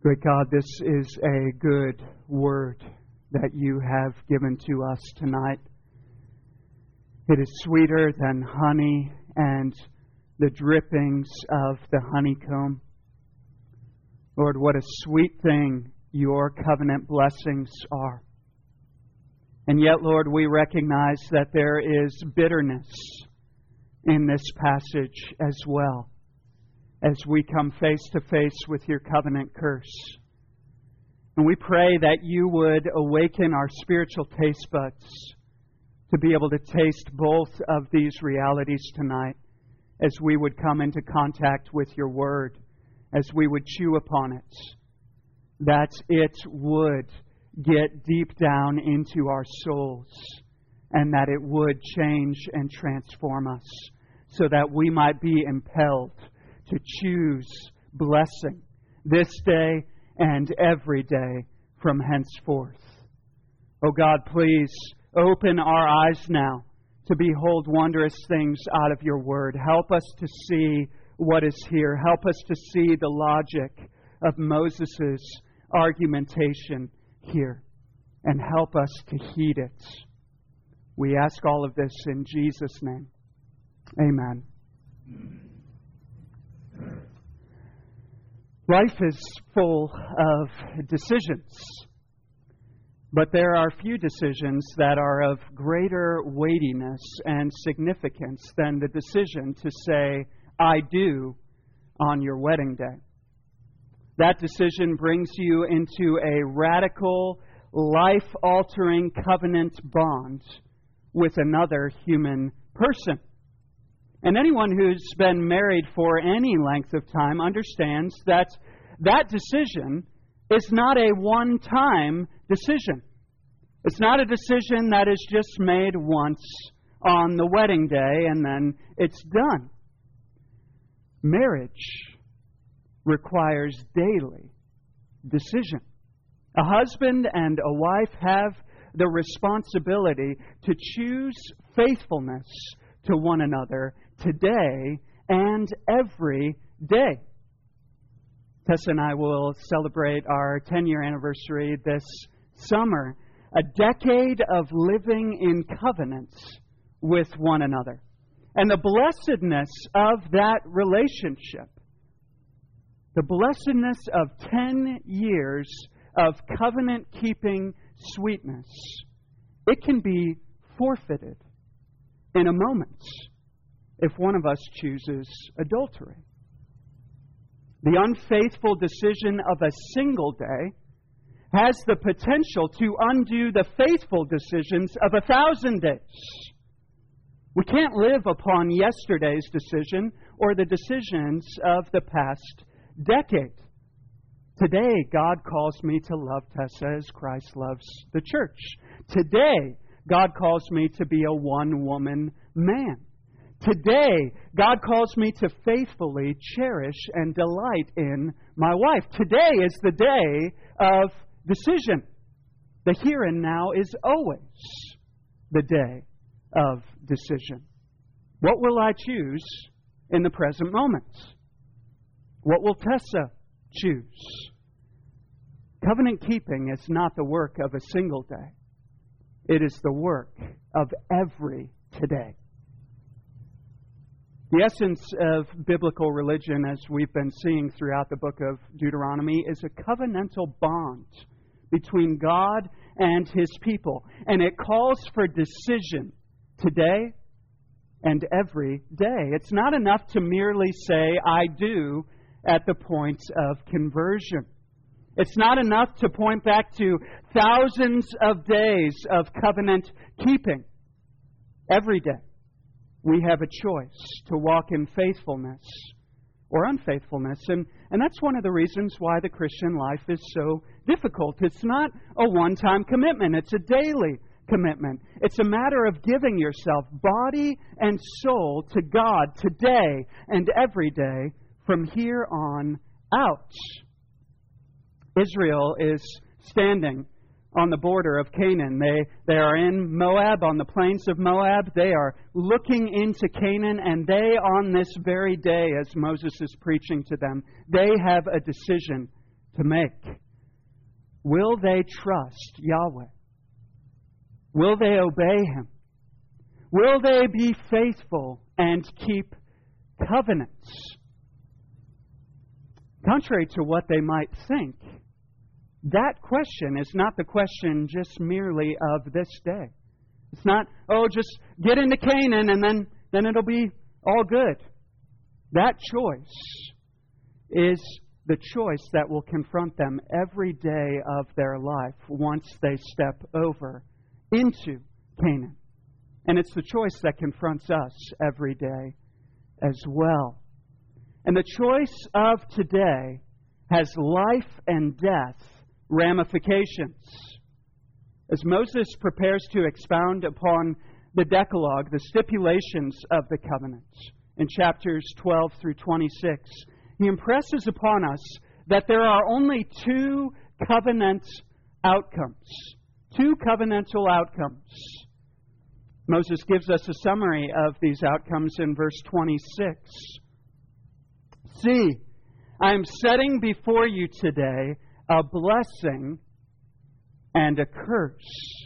Great God, this is a good word that you have given to us tonight. It is sweeter than honey and the drippings of the honeycomb. Lord, what a sweet thing your covenant blessings are. And yet, Lord, we recognize that there is bitterness in this passage as well, as we come face to face with your covenant curse. And we pray that you would awaken our spiritual taste buds to be able to taste both of these realities tonight as we would come into contact with your word, as we would chew upon it, that it would get deep down into our souls and that it would change and transform us so that we might be impelled to choose blessing this day and every day from henceforth. Oh God, please open our eyes now to behold wondrous things out of your word. Help us to see what is here. Help us to see the logic of Moses' argumentation here, and help us to heed it. We ask all of this in Jesus' name. Amen. Life is full of decisions, but there are few decisions that are of greater weightiness and significance than the decision to say, I do, on your wedding day. That decision brings you into a radical, life-altering covenant bond with another human person. And anyone who's been married for any length of time understands that that decision is not a one-time decision. It's not a decision that is just made once on the wedding day and then it's done. Marriage requires daily decision. A husband and a wife have the responsibility to choose faithfulness to one another today and every day. Tessa and I will celebrate our 10-year anniversary this summer, a decade of living in covenants with one another. And the blessedness of that relationship, the blessedness of 10 years of covenant-keeping sweetness, it can be forfeited in a moment if one of us chooses adultery. The unfaithful decision of a single day has the potential to undo the faithful decisions of 1,000 days. We can't live upon yesterday's decision or the decisions of the past decade. Today, God calls me to love Tessa as Christ loves the church. Today, God calls me to be a one-woman man. Today, God calls me to faithfully cherish and delight in my wife. Today is the day of decision. The here and now is always the day of decision. What will I choose in the present moment? What will Tessa choose? Covenant keeping is not the work of a single day. It is the work of every today. The essence of biblical religion, as we've been seeing throughout the book of Deuteronomy, is a covenantal bond between God and His people. And it calls for decision today and every day. It's not enough to merely say, I do, at the point of conversion. It's not enough to point back to thousands of days of covenant keeping. Every day, we have a choice to walk in faithfulness or unfaithfulness. And that's one of the reasons why the Christian life is so difficult. It's not a one-time commitment. It's a daily commitment. It's a matter of giving yourself body and soul to God today and every day from here on out. Israel is standing on the border of Canaan. They are in Moab, on the plains of Moab. They are looking into Canaan, and they, on this very day, as Moses is preaching to them, they have a decision to make. Will they trust Yahweh? Will they obey Him? Will they be faithful and keep covenants? Contrary to what they might think, that question is not the question just merely of this day. It's not, just get into Canaan and then it'll be all good. That choice is the choice that will confront them every day of their life once they step over into Canaan. And it's the choice that confronts us every day as well. And the choice of today has life and death ramifications. As Moses prepares to expound upon the Decalogue, the stipulations of the covenant, in chapters 12 through 26, he impresses upon us that there are only two covenant outcomes. Two covenantal outcomes. Moses gives us a summary of these outcomes in verse 26. See, I am setting before you today a blessing and a curse.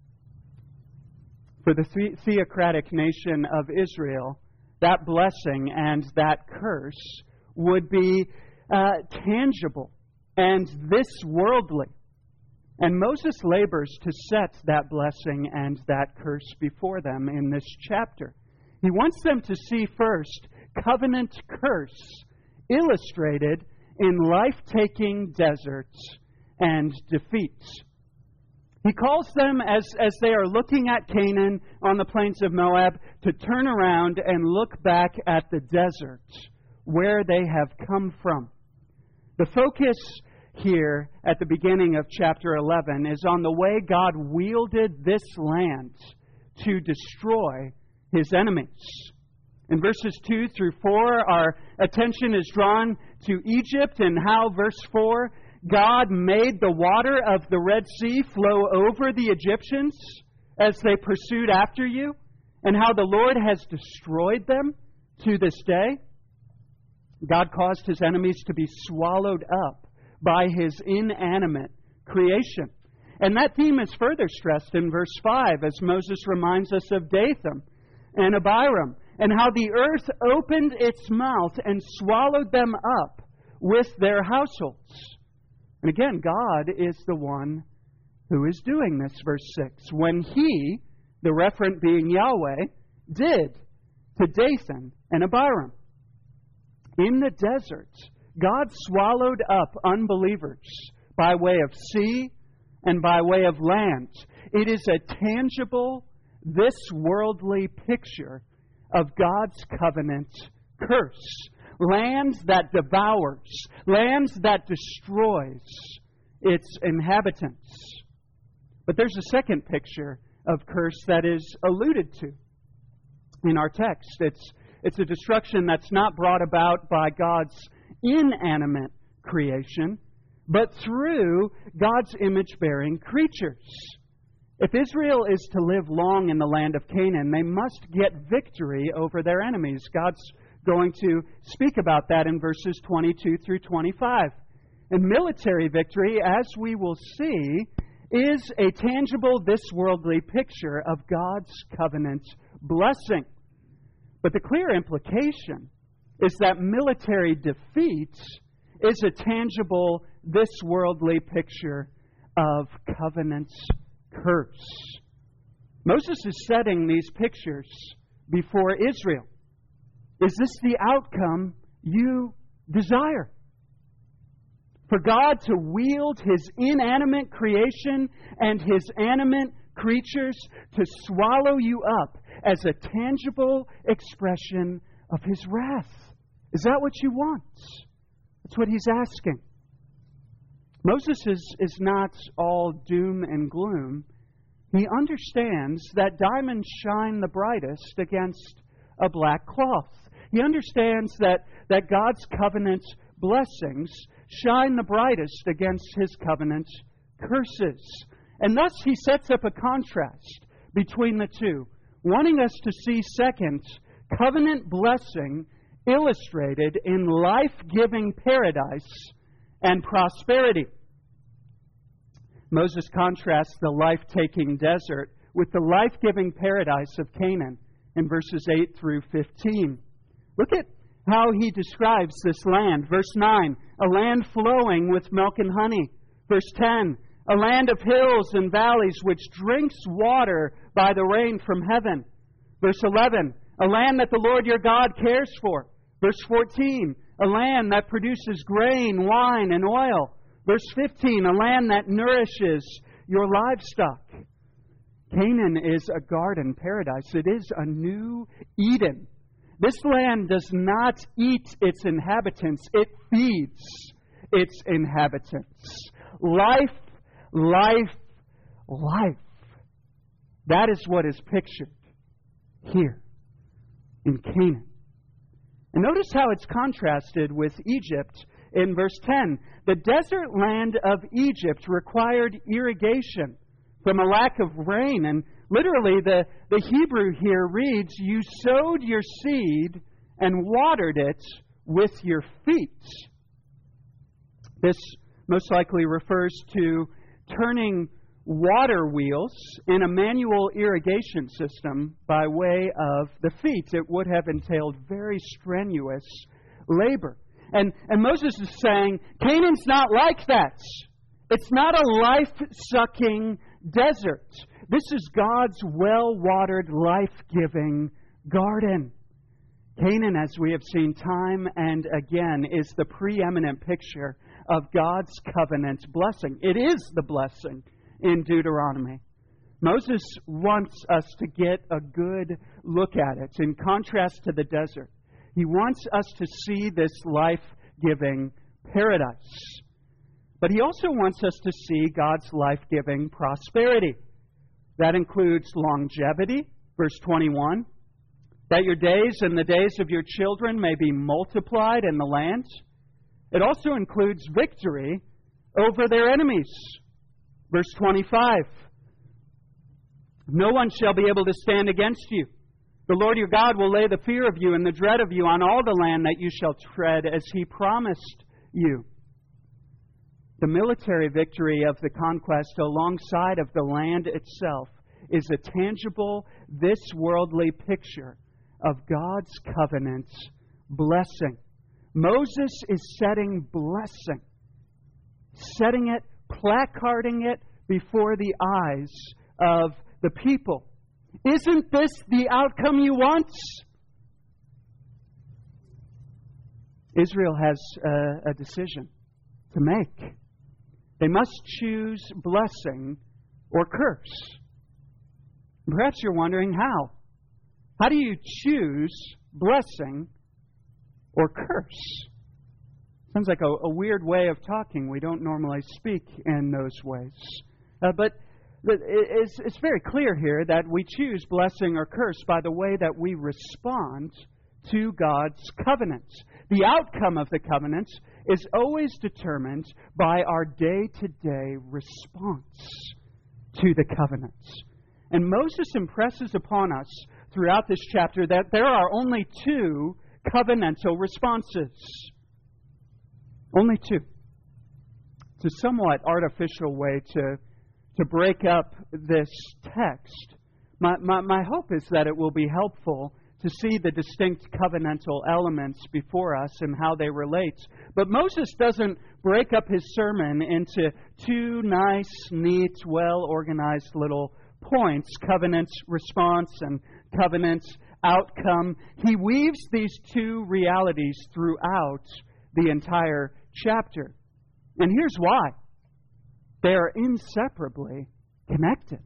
For the theocratic nation of Israel, that blessing and that curse would be tangible and this worldly. And Moses labors to set that blessing and that curse before them in this chapter. He wants them to see first covenant curse illustrated in life-taking deserts and defeats. He calls them, as they are looking at Canaan on the plains of Moab, to turn around and look back at the desert where they have come from. The focus here at the beginning of chapter 11 is on the way God wielded this land to destroy His enemies. In verses 2 through 4, our attention is drawn to Egypt and how, verse 4, God made the water of the Red Sea flow over the Egyptians as they pursued after you, and how the Lord has destroyed them to this day. God caused His enemies to be swallowed up by His inanimate creation. And that theme is further stressed in verse 5 as Moses reminds us of Dathan and Abiram, and how the earth opened its mouth and swallowed them up with their households. And again, God is the one who is doing this, verse 6. When He, the referent being Yahweh, did to Dathan and Abiram. In the desert, God swallowed up unbelievers by way of sea and by way of land. It is a tangible, this worldly picture of God's covenant curse. Land that devours, land that destroys its inhabitants. But there's a second picture of curse that is alluded to in our text. It's a destruction that's not brought about by God's inanimate creation, but through God's image-bearing creatures. If Israel is to live long in the land of Canaan, they must get victory over their enemies. God's going to speak about that in verses 22 through 25. And military victory, as we will see, is a tangible, this worldly picture of God's covenant blessing. But the clear implication is that military defeat is a tangible, this worldly picture of covenant curse. Moses is setting these pictures before Israel. Is this the outcome you desire? For God to wield His inanimate creation and His animate creatures to swallow you up as a tangible expression of His wrath. Is that what you want? That's what He's asking. Moses is not all doom and gloom. He understands that diamonds shine the brightest against a black cloth. He understands that God's covenant blessings shine the brightest against His covenant curses. And thus He sets up a contrast between the two, wanting us to see, second, covenant blessing illustrated in life-giving paradise, and prosperity. Moses contrasts the life-taking desert with the life-giving paradise of Canaan in verses 8 through 15. Look at how he describes this land. Verse 9, a land flowing with milk and honey. Verse 10, a land of hills and valleys which drinks water by the rain from heaven. Verse 11, a land that the Lord your God cares for. Verse 14, a land that produces grain, wine, and oil. Verse 15, a land that nourishes your livestock. Canaan is a garden paradise. It is a new Eden. This land does not eat its inhabitants. It feeds its inhabitants. Life, life, life. That is what is pictured here in Canaan. And notice how it's contrasted with Egypt in verse 10. The desert land of Egypt required irrigation from a lack of rain. And literally, the Hebrew here reads, you sowed your seed and watered it with your feet. This most likely refers to turning water wheels in a manual irrigation system by way of the feet. It would have entailed very strenuous labor. And Moses is saying, Canaan's not like that. It's not a life-sucking desert. This is God's well-watered, life-giving garden. Canaan, as we have seen time and again, is the preeminent picture of God's covenant blessing. It is the blessing in Deuteronomy. Moses wants us to get a good look at it in contrast to the desert. He wants us to see this life-giving paradise. But he also wants us to see God's life-giving prosperity. That includes longevity, verse 21, that your days and the days of your children may be multiplied in the land. It also includes victory over their enemies. Verse 25, no one shall be able to stand against you. The Lord your God will lay the fear of you and the dread of you on all the land that you shall tread, as he promised you. The military victory of the conquest alongside of the land itself is a tangible, this worldly picture of God's covenant blessing. Moses is setting blessing, setting it, placarding it before the eyes of the people. Isn't this the outcome you want? Israel has a decision to make. They must choose blessing or curse. Perhaps you're wondering how. How do you choose blessing or curse? Sounds like a weird way of talking. We don't normally speak in those ways. But it's very clear here that we choose blessing or curse by the way that we respond to God's covenant. The outcome of the covenant is always determined by our day-to-day response to the covenant. And Moses impresses upon us throughout this chapter that there are only two covenantal responses. Only two. It's a somewhat artificial way to break up this text. My hope is that it will be helpful to see the distinct covenantal elements before us and how they relate. But Moses doesn't break up his sermon into two nice, neat, well-organized little points, covenant response and covenant outcome. He weaves these two realities throughout the entire chapter. And here's why. They are inseparably connected.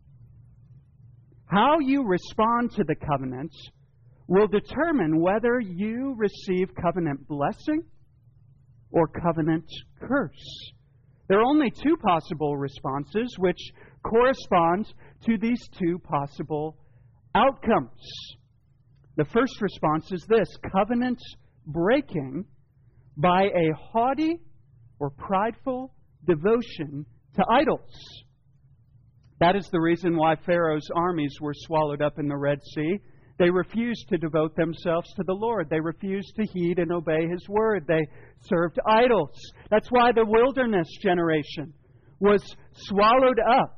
How you respond to the covenant will determine whether you receive covenant blessing or covenant curse. There are only two possible responses which correspond to these two possible outcomes. The first response is this: covenant breaking by a haughty or prideful devotion to idols. That is the reason why Pharaoh's armies were swallowed up in the Red Sea. They refused to devote themselves to the Lord. They refused to heed and obey His word. They served idols. That's why the wilderness generation was swallowed up.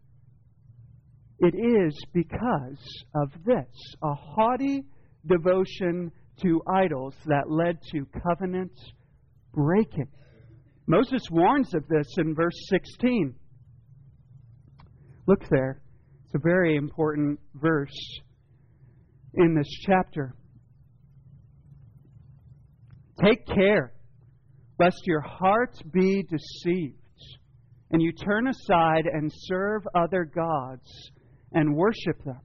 It is because of this, a haughty devotion to idols that led to covenant breaking. Moses warns of this in verse 16. Look there. It's a very important verse in this chapter. Take care lest your heart be deceived, and you turn aside and serve other gods and worship them.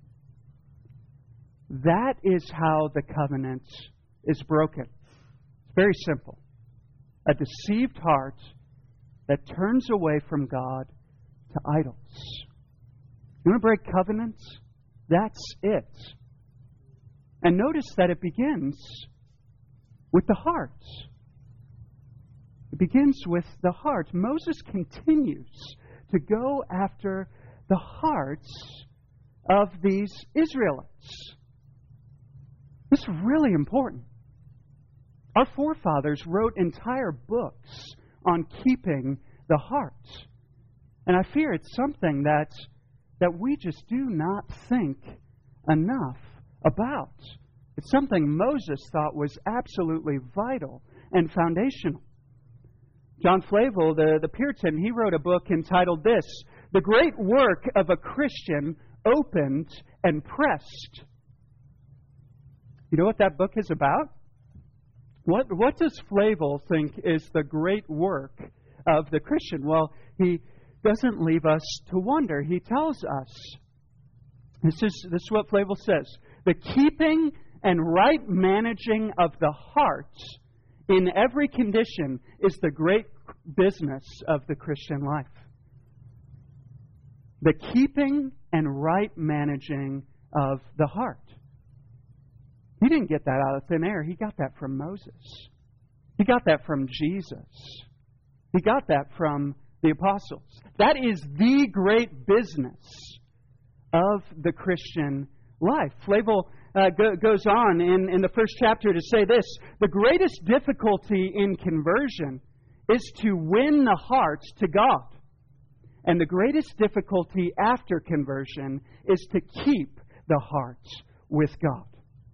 That is how the covenant is broken. It's very simple. A deceived heart that turns away from God to idols. You want to break covenants? That's it. And notice that it begins with the heart. It begins with the heart. Moses continues to go after the hearts of these Israelites. This is really important. Our forefathers wrote entire books on keeping the heart. And I fear it's something that we just do not think enough about. It's something Moses thought was absolutely vital and foundational. John Flavel, the Puritan, he wrote a book entitled this, The Great Work of a Christian Opened and Pressed. You know what that book is about? What does Flavel think is the great work of the Christian? Well, he doesn't leave us to wonder. He tells us, this is what Flavel says, the keeping and right managing of the heart in every condition is the great business of the Christian life. The keeping and right managing of the heart. He didn't get that out of thin air. He got that from Moses. He got that from Jesus. He got that from the apostles. That is the great business of the Christian life. Flavel goes on in the first chapter to say this, the greatest difficulty in conversion is to win the hearts to God. And the greatest difficulty after conversion is to keep the hearts with God.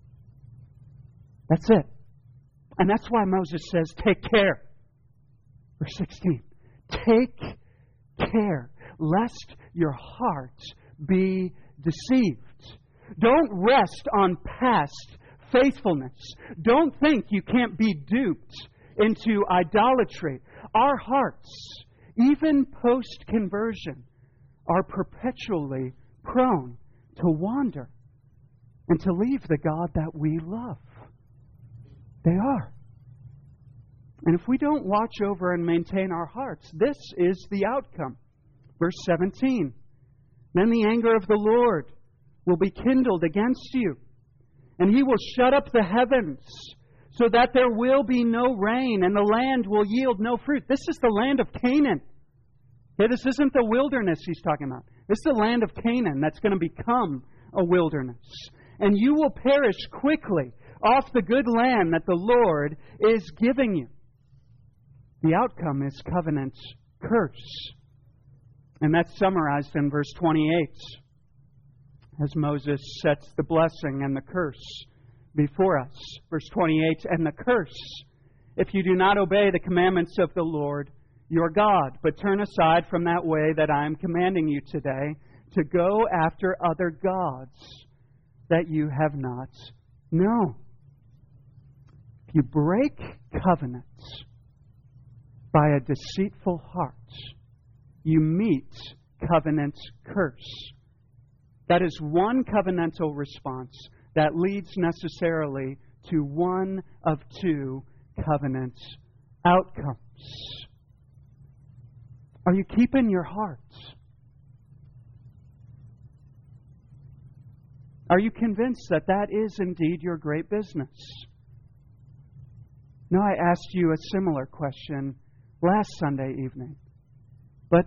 That's it. And that's why Moses says, take care. Verse 16. Take care lest your heart be deceived. Don't rest on past faithfulness. Don't think you can't be duped into idolatry. Our hearts, even post-conversion, are perpetually prone to wander and to leave the God that we love. They are. And if we don't watch over and maintain our hearts, this is the outcome. Verse 17. Then the anger of the Lord will be kindled against you, and He will shut up the heavens so that there will be no rain, and the land will yield no fruit. This is the land of Canaan. Okay, this isn't the wilderness He's talking about. This is the land of Canaan that's going to become a wilderness. And you will perish quickly off the good land that the Lord is giving you. The outcome is covenant curse. And that's summarized in verse 28 as Moses sets the blessing and the curse before us. Verse 28, and the curse, if you do not obey the commandments of the Lord your God, but turn aside from that way that I am commanding you today, to go after other gods that you have not known. If you break covenants by a deceitful heart, you meet covenant curse. That is one covenantal response that leads necessarily to one of two covenant outcomes. Are you keeping your heart? Are you convinced that that is indeed your great business? Now, I asked you a similar question last Sunday evening, but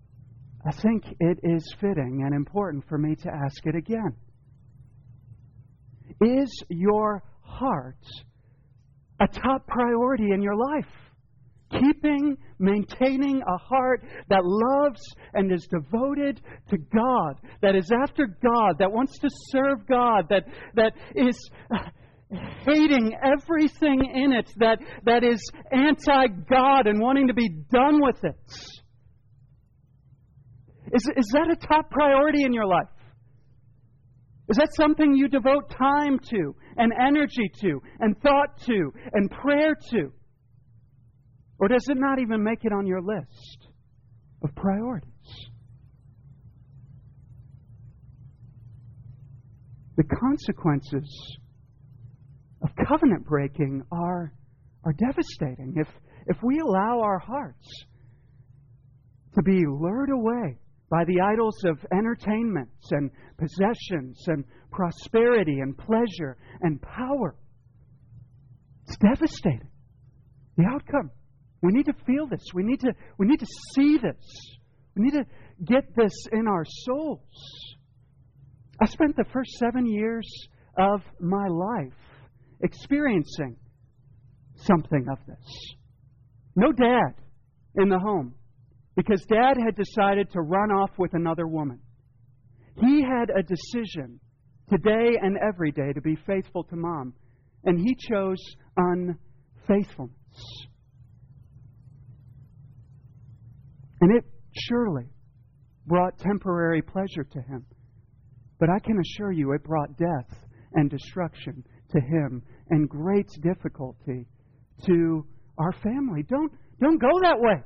I think it is fitting and important for me to ask it again. Is your heart a top priority in your life? Maintaining a heart that loves and is devoted to God, that is after God, that wants to serve God, that is hating everything in it, that is anti-God and wanting to be done with it. Is that a top priority in your life? Is that something you devote time to, and energy to, and thought to, and prayer to? Or does it not even make it on your list of priorities? The consequences of covenant breaking are devastating. If we allow our hearts to be lured away by the idols of entertainments and possessions and prosperity and pleasure and power, it's devastating. The outcome. We need to feel this. We need to see this. We need to get this in our souls. I spent the first 7 years of my life experiencing something of this. No dad in the home, because Dad had decided to run off with another woman. He had a decision today and every day to be faithful to Mom, and he chose unfaithfulness. And it surely brought temporary pleasure to him. But I can assure you it brought death and destruction to him and great difficulty to our family. Don't go that way.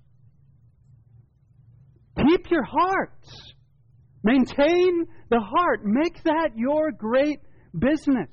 Keep your hearts. Maintain the heart. Make that your great business.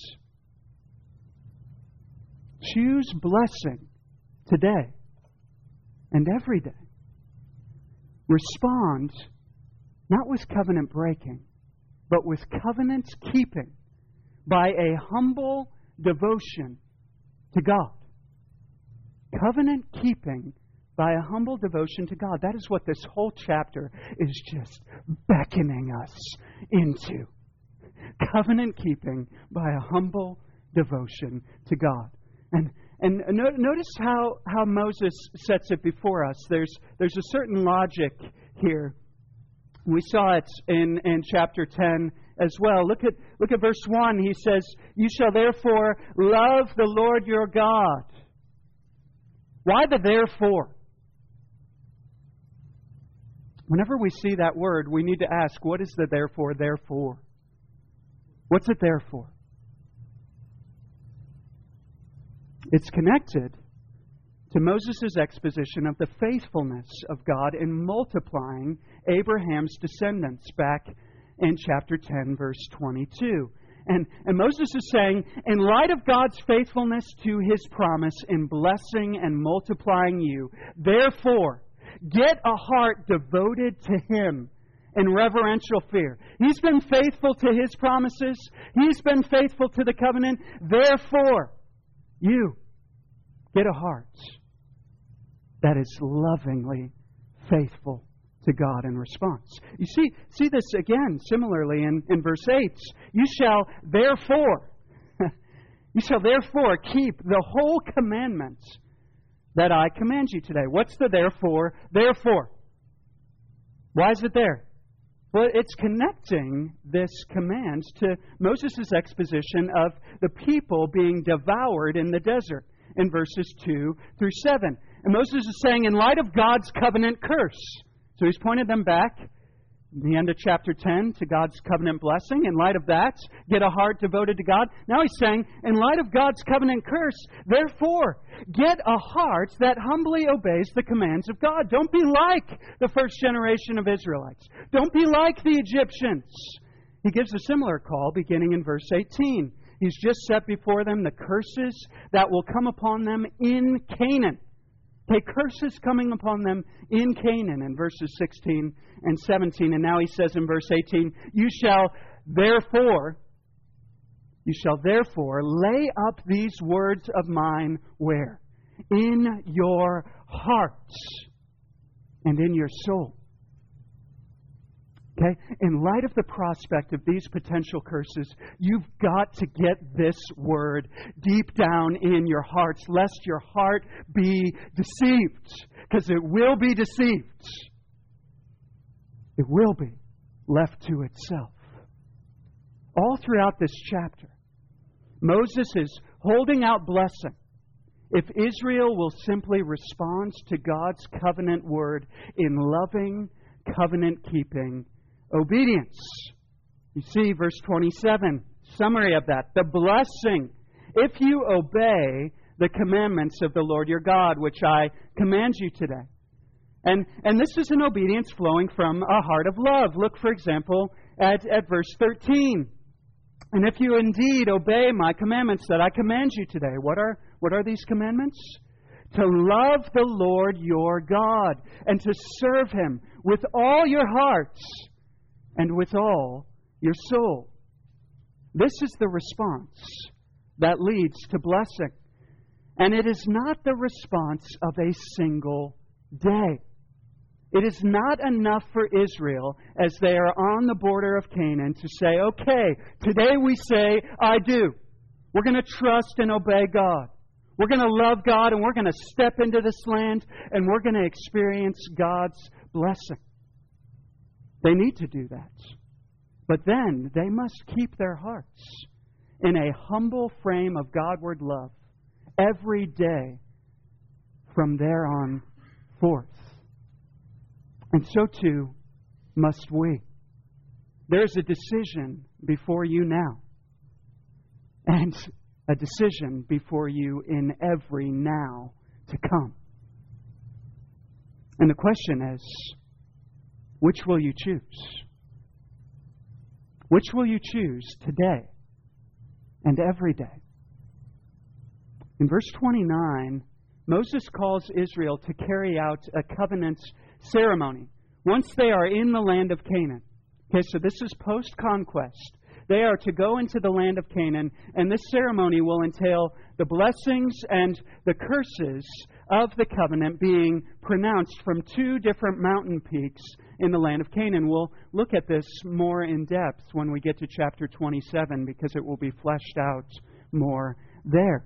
Choose blessing today and every day. Respond not with covenant breaking, but with covenant keeping by a humble devotion to God. Covenant keeping by a humble devotion to God. That is what this whole chapter is just beckoning us into. Covenant keeping by a humble devotion to God. And notice how Moses sets it before us. There's a certain logic here. We saw it in chapter 10 as well. Look at verse 1. He says, "You shall therefore love the Lord your God." Why the therefore? Whenever we see that word, we need to ask, what is the therefore there for? What's it there for? It's connected to Moses' exposition of the faithfulness of God in multiplying Abraham's descendants back in chapter 10, verse 22. And Moses is saying, in light of God's faithfulness to His promise in blessing and multiplying you, therefore, get a heart devoted to Him in reverential fear. He's been faithful to His promises. He's been faithful to the covenant. Therefore, you get a heart that is lovingly faithful to God in response. You see this again similarly in verse 8. You shall therefore keep the whole commandment that I command you today. What's the therefore? Therefore. Why is it there? Well, it's connecting this command to Moses' exposition of the people being devoured in the desert in verses 2 through 7. And Moses is saying, in light of God's covenant curse, so he's pointed them back in the end of chapter 10 to God's covenant blessing. In light of that, get a heart devoted to God. Now he's saying, in light of God's covenant curse, therefore, get a heart that humbly obeys the commands of God. Don't be like the first generation of Israelites. Don't be like the Egyptians. He gives a similar call beginning in verse 18. He's just set before them the curses that will come upon them in Canaan. Okay, curses coming upon them in Canaan in verses 16 and 17. And now he says in verse 18, You shall therefore lay up these words of mine where? In your hearts and in your soul. Okay? In light of the prospect of these potential curses, you've got to get this word deep down in your hearts, lest your heart be deceived. Because it will be deceived. It will be left to itself. All throughout this chapter, Moses is holding out blessing if Israel will simply respond to God's covenant word in loving, covenant-keeping obedience. You see, verse 27, summary of that. The blessing, if you obey the commandments of the Lord your God, which I command you today. And this is an obedience flowing from a heart of love. Look, for example, at verse 13. And if you indeed obey my commandments that I command you today, what are these commandments? To love the Lord your God and to serve Him with all your hearts and with all your soul. This is the response that leads to blessing. And it is not the response of a single day. It is not enough for Israel as they are on the border of Canaan to say, okay, today we say, I do. We're going to trust and obey God. We're going to love God and we're going to step into this land and we're going to experience God's blessing. They need to do that. But then they must keep their hearts in a humble frame of Godward love every day from there on forth. And so too must we. There's a decision before you now. And a decision before you in every now to come. And the question is, which will you choose? Which will you choose today and every day? In verse 29, Moses calls Israel to carry out a covenant ceremony once they are in the land of Canaan. Okay, so this is post-conquest. They are to go into the land of Canaan, and this ceremony will entail the blessings and the curses of the covenant being pronounced from two different mountain peaks in the land of Canaan. We'll look at this more in depth when we get to chapter 27 because it will be fleshed out more there.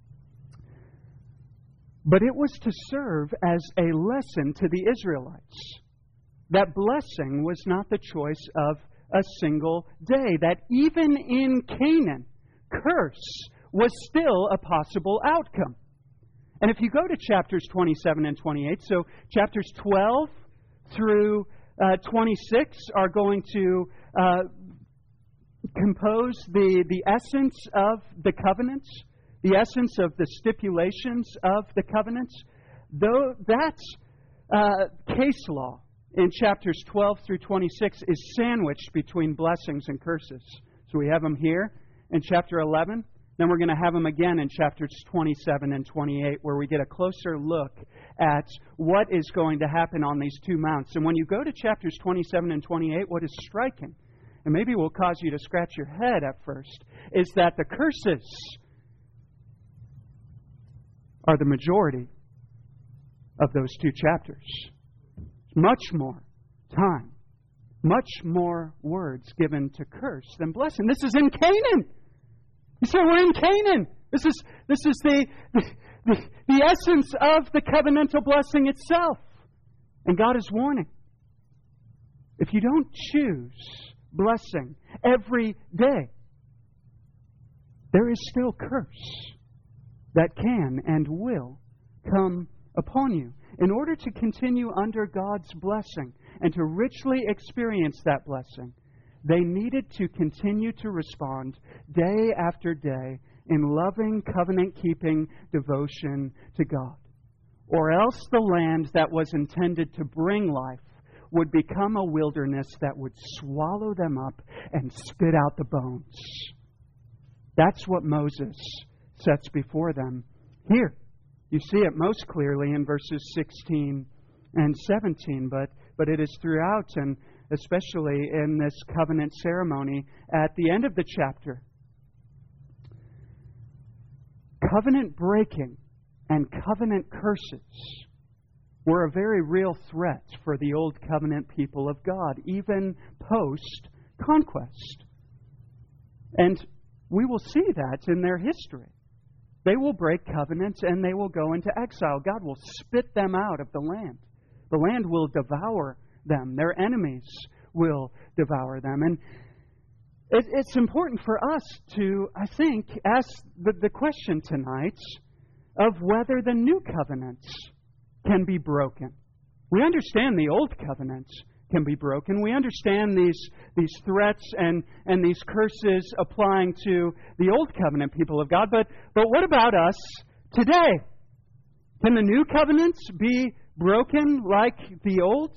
But it was to serve as a lesson to the Israelites that blessing was not the choice of a single day, that even in Canaan, curse was still a possible outcome. And if you go to chapters 27 and 28, so chapters 12 through 26 are going to compose the essence of the covenants, the essence of the stipulations of the covenants. Though that case law in chapters 12 through 26 is sandwiched between blessings and curses. So we have them here in chapter 11. Then we're going to have them again in chapters 27 and 28, where we get a closer look at what is going to happen on these two mounts. And when you go to chapters 27 and 28, what is striking, and maybe will cause you to scratch your head at first, is that the curses are the majority of those two chapters. Much more time, much more words given to curse than blessing. This is in Canaan. You say we're in Canaan. This is the essence of the covenantal blessing itself. And God is warning. If you don't choose blessing every day, there is still curse that can and will come upon you. In order to continue under God's blessing and to richly experience that blessing, they needed to continue to respond day after day in loving, covenant-keeping devotion to God. Or else the land that was intended to bring life would become a wilderness that would swallow them up and spit out the bones. That's what Moses sets before them here. You see it most clearly in verses 16 and 17, but it is throughout, and especially in this covenant ceremony at the end of the chapter. Covenant breaking and covenant curses were a very real threat for the Old Covenant people of God, even post-conquest. And we will see that in their history. They will break covenants and they will go into exile. God will spit them out of the land. The land will devour them. Their enemies will devour them. And it's important for us to, I think, ask the question tonight of whether the new covenants can be broken. We understand the old covenants can be broken. We understand these threats and these curses applying to the old covenant people of God. But what about us today? Can the new covenants be broken like the old?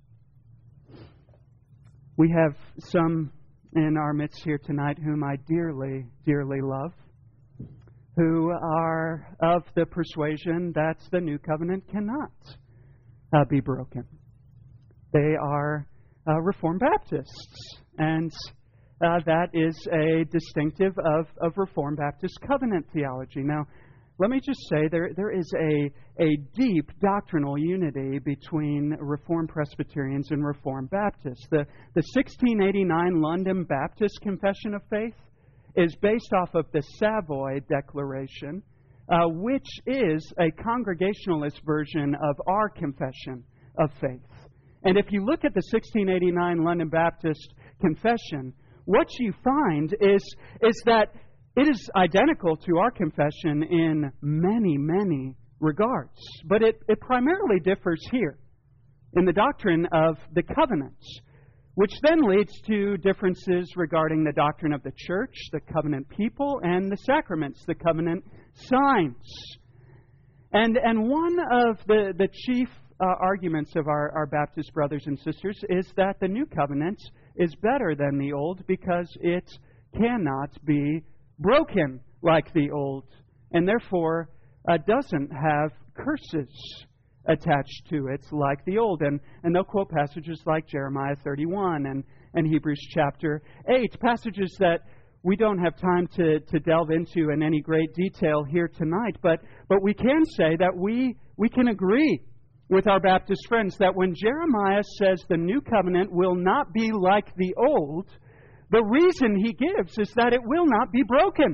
We have some in our midst here tonight whom I dearly, dearly love, who are of the persuasion that the new covenant cannot be broken. They are Reformed Baptists, and that is a distinctive of Reformed Baptist covenant theology. Now, let me just say there is a deep doctrinal unity between Reformed Presbyterians and Reformed Baptists. The 1689 London Baptist Confession of Faith is based off of the Savoy Declaration, which is a Congregationalist version of our Confession of Faith. And if you look at the 1689 London Baptist Confession, what you find is that it is identical to our confession in many, many regards. But it primarily differs here in the doctrine of the covenants, which then leads to differences regarding the doctrine of the church, the covenant people, and the sacraments, the covenant signs. And one of the chief arguments of our Baptist brothers and sisters is that the new covenant is better than the old because it cannot be broken like the old, and therefore doesn't have curses attached to it like the old. And they'll quote passages like Jeremiah 31 and Hebrews chapter 8, passages that we don't have time to delve into in any great detail here tonight, but we can say that we can agree with our Baptist friends that when Jeremiah says the new covenant will not be like the old, the reason he gives is that it will not be broken.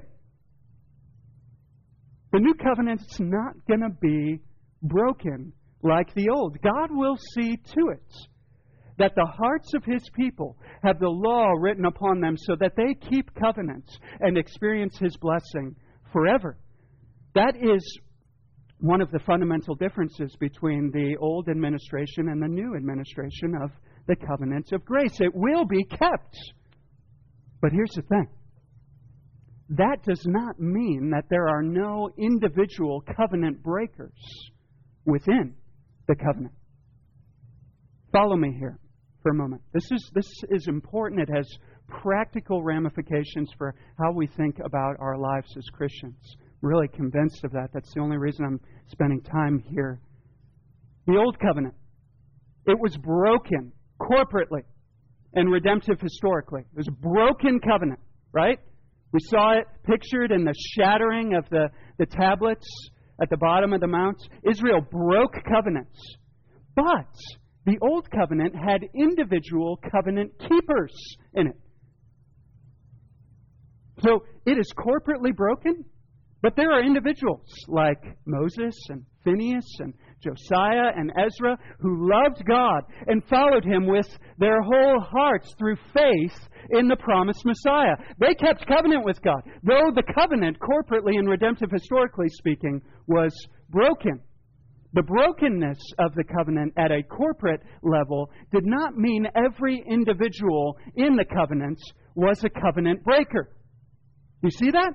The new covenant is not going to be broken like the old. God will see to it that the hearts of His people have the law written upon them so that they keep covenants and experience His blessing forever. That is one of the fundamental differences between the old administration and the new administration of the covenant of grace. It will be kept. But here's the thing. That does not mean that there are no individual covenant breakers within the covenant. Follow me here for a moment. This is important. It has practical ramifications for how we think about our lives as Christians. I'm really convinced of that. That's the only reason I'm spending time here. The old covenant, it was broken corporately and redemptive historically. It was a broken covenant, right? We saw it pictured in the shattering of the tablets at the bottom of the mount. Israel broke covenants. But the old covenant had individual covenant keepers in it. So it is corporately broken, but there are individuals like Moses and Phineas and Josiah and Ezra who loved God and followed Him with their whole hearts through faith in the promised Messiah. They kept covenant with God, though the covenant, corporately and redemptive historically speaking, was broken. The brokenness of the covenant at a corporate level did not mean every individual in the covenant was a covenant breaker. You see that?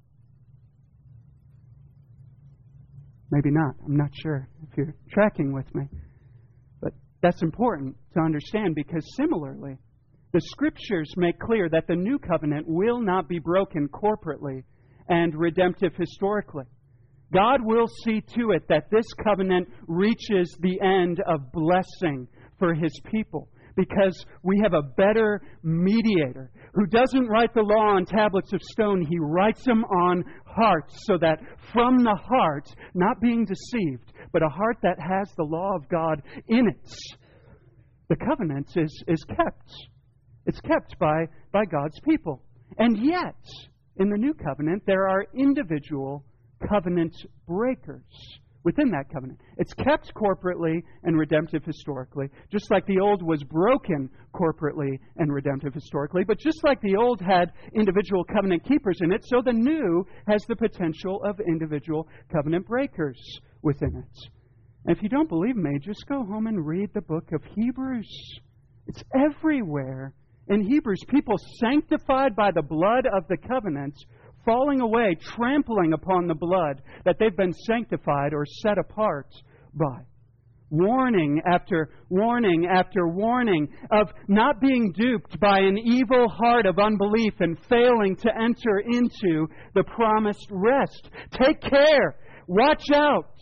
Maybe not. I'm not sure if you're tracking with me. But that's important to understand because similarly, the Scriptures make clear that the new covenant will not be broken corporately and redemptive historically. God will see to it that this covenant reaches the end of blessing for His people. because we have a better mediator who doesn't write the law on tablets of stone. He writes them on hearts, so that from the heart, not being deceived, but a heart that has the law of God in it, the covenant is kept. It's kept by God's people. And yet, in the new covenant, there are individual covenant breakers within that covenant. It's kept corporately and redemptive historically, just like the old was broken corporately and redemptive historically. But just like the old had individual covenant keepers in it, so the new has the potential of individual covenant breakers within it. And if you don't believe me, just go home and read the book of Hebrews. It's everywhere. In Hebrews, people sanctified by the blood of the covenant, falling away, trampling upon the blood that they've been sanctified or set apart by. Warning after warning after warning of not being duped by an evil heart of unbelief and failing to enter into the promised rest. Take care. Watch out.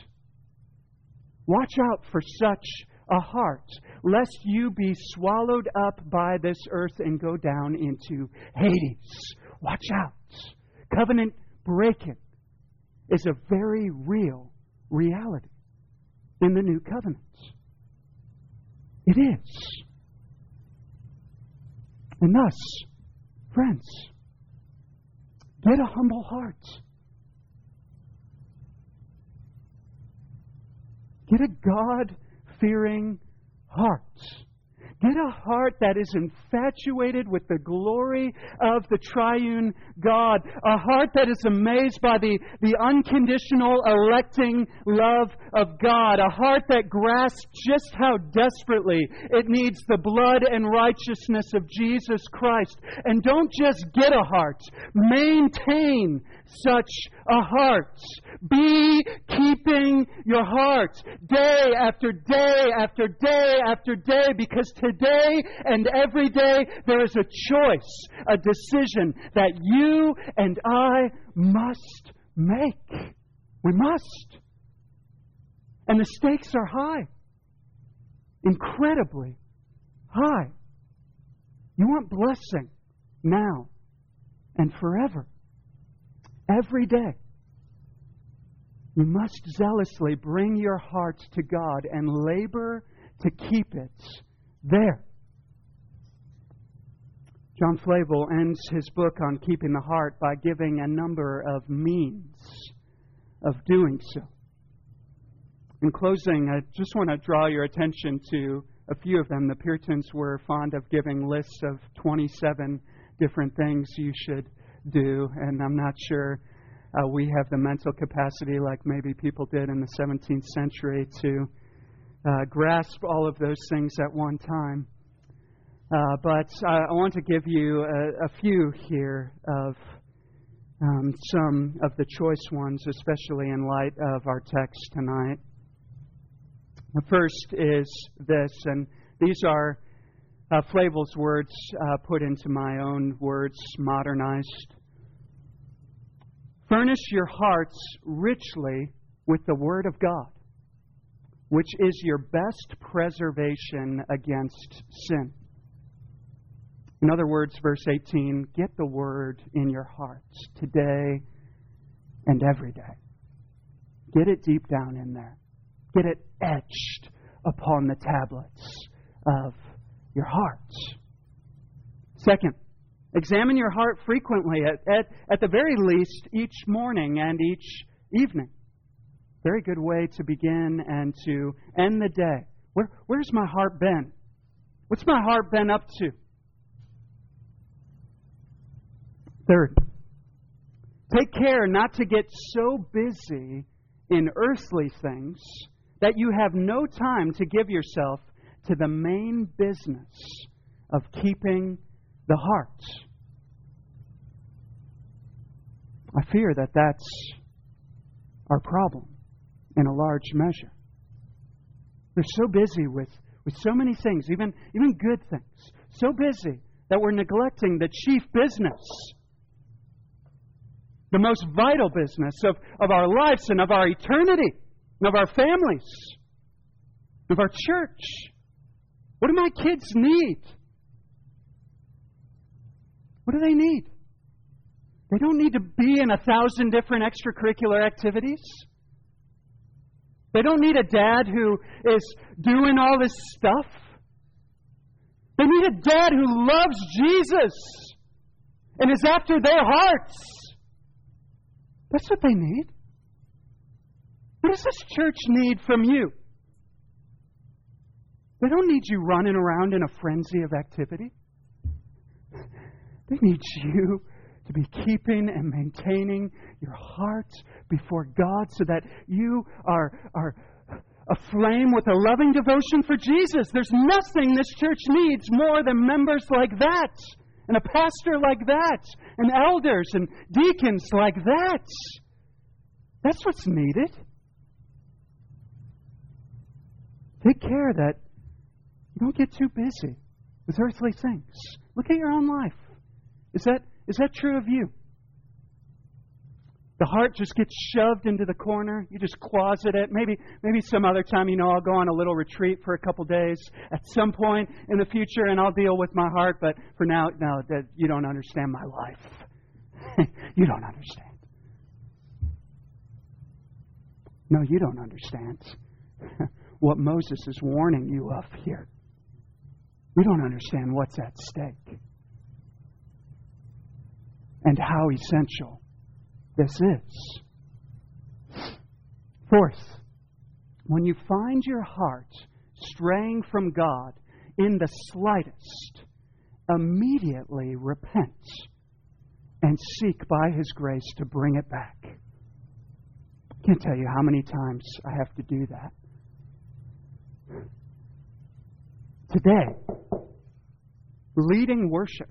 Watch out for such a heart, lest you be swallowed up by this earth and go down into Hades. Watch out. Covenant breaking is a very real reality in the new covenant. It is. And thus, friends, get a humble heart. Get a God-fearing heart. Get a heart that is infatuated with the glory of the triune God. A heart that is amazed by the unconditional electing love of God. A heart that grasps just how desperately it needs the blood and righteousness of Jesus Christ. And don't just get a heart. Maintain such a heart. Be keeping your heart day after day after day after day, because today and every day there is a choice, a decision that you and I must make. We must. And the stakes are high. Incredibly high. You want blessing now and forever. Every day. You must zealously bring your heart to God and labor to keep it there. John Flavel ends his book on keeping the heart by giving a number of means of doing so. In closing, I just want to draw your attention to a few of them. The Puritans were fond of giving lists of 27 different things you should do, and I'm not sure we have the mental capacity like maybe people did in the 17th century to grasp all of those things at one time. But I want to give you a few here of some of the choice ones, especially in light of our text tonight. The first is this, and these are Flavel's words put into my own words, modernized. Furnish your hearts richly with the Word of God, which is your best preservation against sin. In other words, verse 18, get the Word in your hearts today and every day. Get it deep down in there. Get it etched upon the tablets of your hearts. Second, examine your heart frequently, at the very least, each morning and each evening. Very good way to begin and to end the day. Where's my heart been? What's my heart been up to? Third, take care not to get so busy in earthly things that you have no time to give yourself to the main business of keeping the heart. I fear that that's our problem in a large measure. We're so busy with so many things, even good things. So busy that we're neglecting the chief business, the most vital business of our lives and of our eternity, and of our families, of our church. What do my kids need? What do they need? They don't need to be in 1,000 different extracurricular activities. They don't need a dad who is doing all this stuff. They need a dad who loves Jesus and is after their hearts. That's what they need. What does this church need from you? They don't need you running around in a frenzy of activity. They need you to be keeping and maintaining your heart before God so that you are aflame with a loving devotion for Jesus. There's nothing this church needs more than members like that, and a pastor like that, and elders and deacons like that. That's what's needed. Take care that you don't get too busy with earthly things. Look at your own life. Is that true of you? The heart just gets shoved into the corner. You just closet it. Maybe some other time, I'll go on a little retreat for a couple days at some point in the future, and I'll deal with my heart. But for now, no, that you don't understand my life. You don't understand. No, you don't understand what Moses is warning you of here. You don't understand what's at stake and how essential this is. Fourth, when you find your heart straying from God in the slightest, immediately repent and seek by His grace to bring it back. I can't tell you how many times I have to do that. Today, leading worship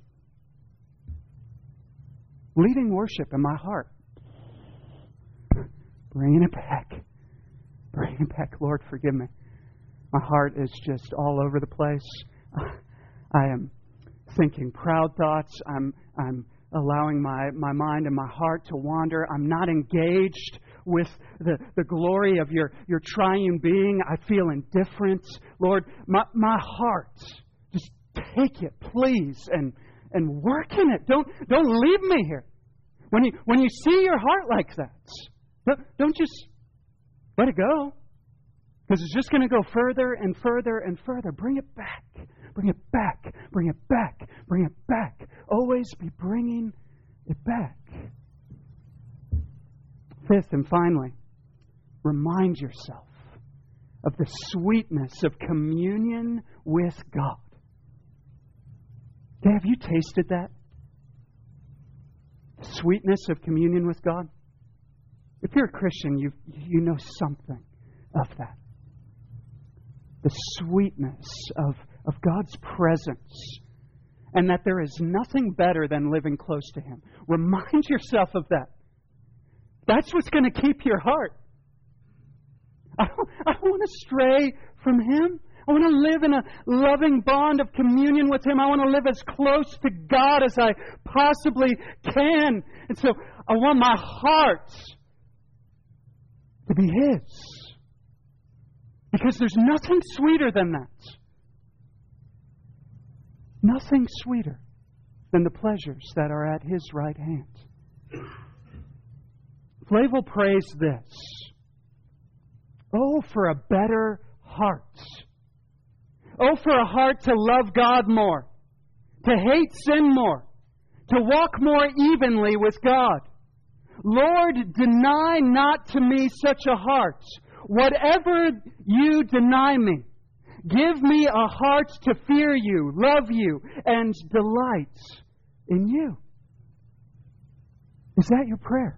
in my heart. Bringing it back. Bring it back. Lord, forgive me. My heart is just all over the place. I am thinking proud thoughts. I'm allowing my mind and my heart to wander. I'm not engaged with the glory of your triune being. I feel indifferent. Lord, my heart, just take it, please, and work in it. Don't leave me here. When you see your heart like that, don't just let it go, because it's just going to go further and further and further. Bring it back. Bring it back. Bring it back. Bring it back. Always be bringing it back. Fifth and finally, remind yourself of the sweetness of communion with God. Okay, have you tasted that? The sweetness of communion with God? If you're a Christian, you know something of that. The sweetness of God's presence, and that there is nothing better than living close to Him. Remind yourself of that. That's what's going to keep your heart. I don't want to stray from Him. I want to live in a loving bond of communion with Him. I want to live as close to God as I possibly can. And so I want my heart to be His. Because there's nothing sweeter than that. Nothing sweeter than the pleasures that are at His right hand. Flavel prays this: oh, for a better heart. Oh, for a heart to love God more, to hate sin more, to walk more evenly with God. Lord, deny not to me such a heart. Whatever you deny me, give me a heart to fear you, love you, and delight in you. Is that your prayer?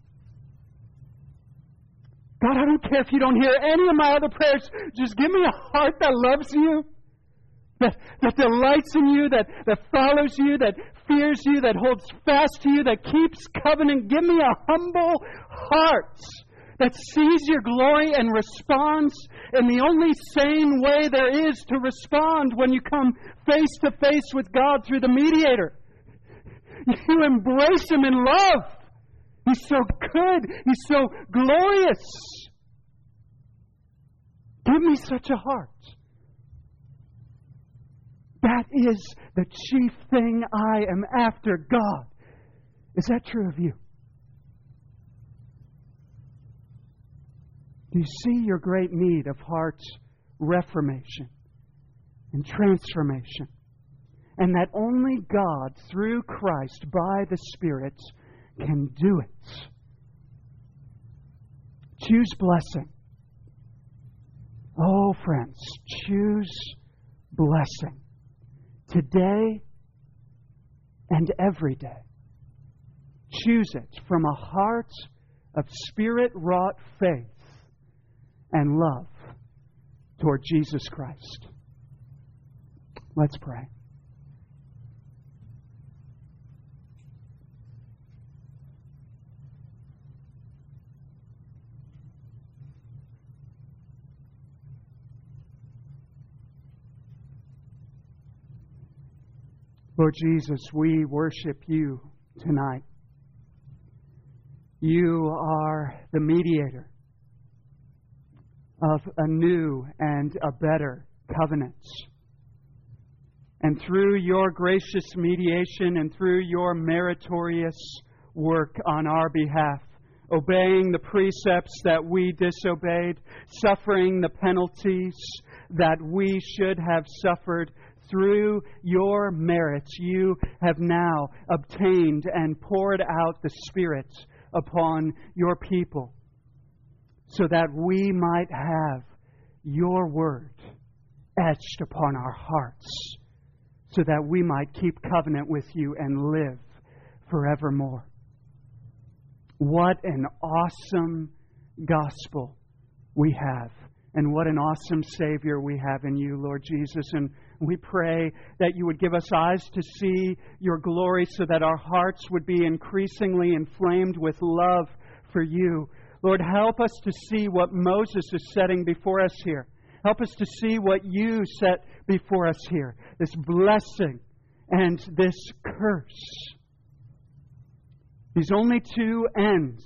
God, I don't care if you don't hear any of my other prayers. Just give me a heart that loves you, that delights in you, that follows you, that fears you, that holds fast to you, that keeps covenant. Give me a humble heart that sees your glory and responds in the only sane way there is to respond when you come face to face with God through the mediator. You embrace Him in love. He's so good. He's so glorious. Give me such a heart. That is the chief thing I am after, God. Is that true of you? Do you see your great need of heart reformation and transformation? And that only God, through Christ, by the Spirit, can do it. Choose blessing. Oh, friends, choose blessing. Today and every day. Choose it from a heart of Spirit-wrought faith and love toward Jesus Christ. Let's pray. Lord Jesus, we worship You tonight. You are the mediator of a new and a better covenant. And through Your gracious mediation and through Your meritorious work on our behalf, obeying the precepts that we disobeyed, suffering the penalties that we should have suffered, through Your merits, You have now obtained and poured out the Spirit upon Your people so that we might have Your Word etched upon our hearts, so that we might keep covenant with You and live forevermore. What an awesome gospel we have, and what an awesome Savior we have in You, Lord Jesus. And we pray that You would give us eyes to see Your glory so that our hearts would be increasingly inflamed with love for You. Lord, help us to see what Moses is setting before us here. Help us to see what You set before us here. This blessing and this curse. These only two ends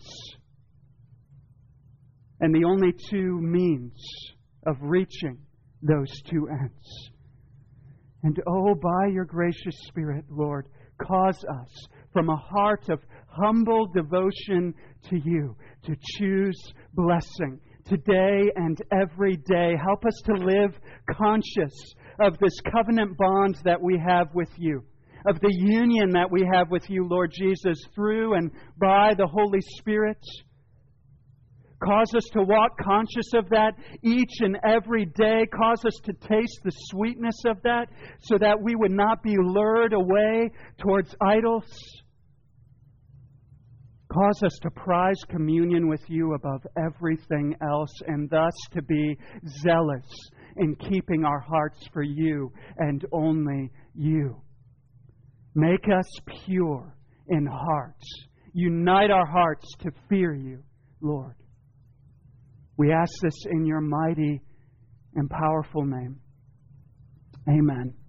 and the only two means of reaching those two ends. And oh, by Your gracious Spirit, Lord, cause us from a heart of humble devotion to You to choose blessing today and every day. Help us to live conscious of this covenant bond that we have with You, of the union that we have with You, Lord Jesus, through and by the Holy Spirit. Cause us to walk conscious of that each and every day. Cause us to taste the sweetness of that so that we would not be lured away towards idols. Cause us to prize communion with You above everything else, and thus to be zealous in keeping our hearts for You and only You. Make us pure in heart. Unite our hearts to fear You, Lord. We ask this in Your mighty and powerful name. Amen.